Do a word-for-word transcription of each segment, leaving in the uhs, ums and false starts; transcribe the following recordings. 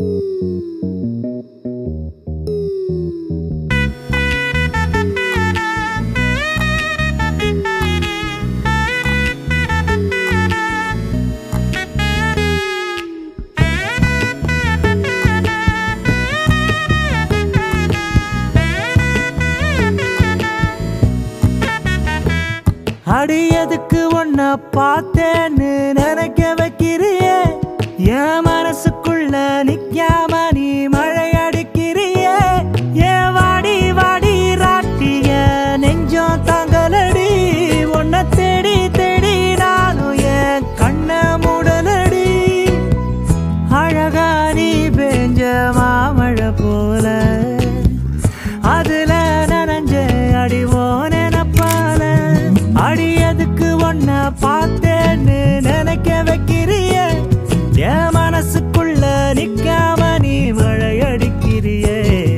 அடியதுக்கு ஒன்ன பார்த்தேன்னு நினைக்க வைக்கிறியே என் மனசுக்குள்ள நிக்காம நீ மழை அடிக்கிறியே ஏன் வாடி வாடி ராட்டிய நெஞ்சம் தாங்கலடி உன்னை தேடி தேடி நானும் என் கண்ண மூடலடி அழகா நீ பெஞ்ச மாமழை போல அதுல நனைஞ்ச அடிவோன அடியதுக்கு ஒன்ன பார்த்தேன்னு நினைக்க வைக்கிறிய என் மனசுக்குள்ள நிக்காம நீ மழை அடிக்கிறியே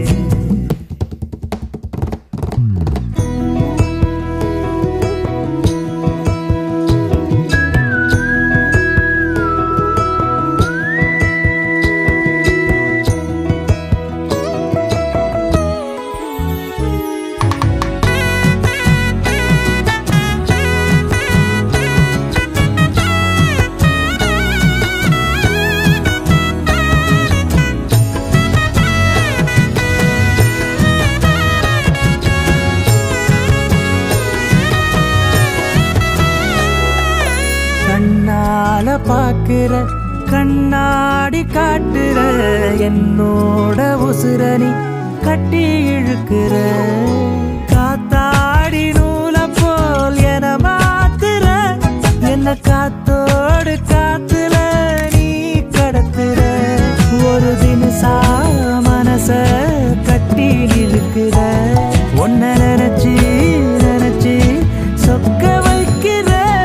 கண்ணால பாக்குற கண்ணாடி காட்டுற என்னோட உசுரணி கட்டி இழுக்கிற காத்தாடி நூல போல் என மாத்துற என்ன காத்தோடு காத்துல நீ கடத்துற ஒரு தினசா மனச கட்டி இழுக்கிற ஒன்ன நினைச்சு நினைச்சு சொக்க வைக்கிற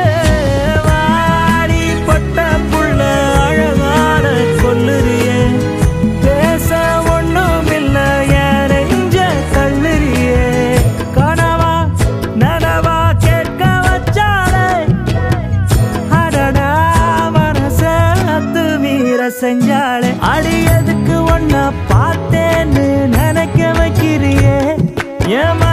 செஞ்சாலே அடியதுக்கு ஒன்ன பார்த்தேன்னு நினைக்க வைக்கிறியே ஏமா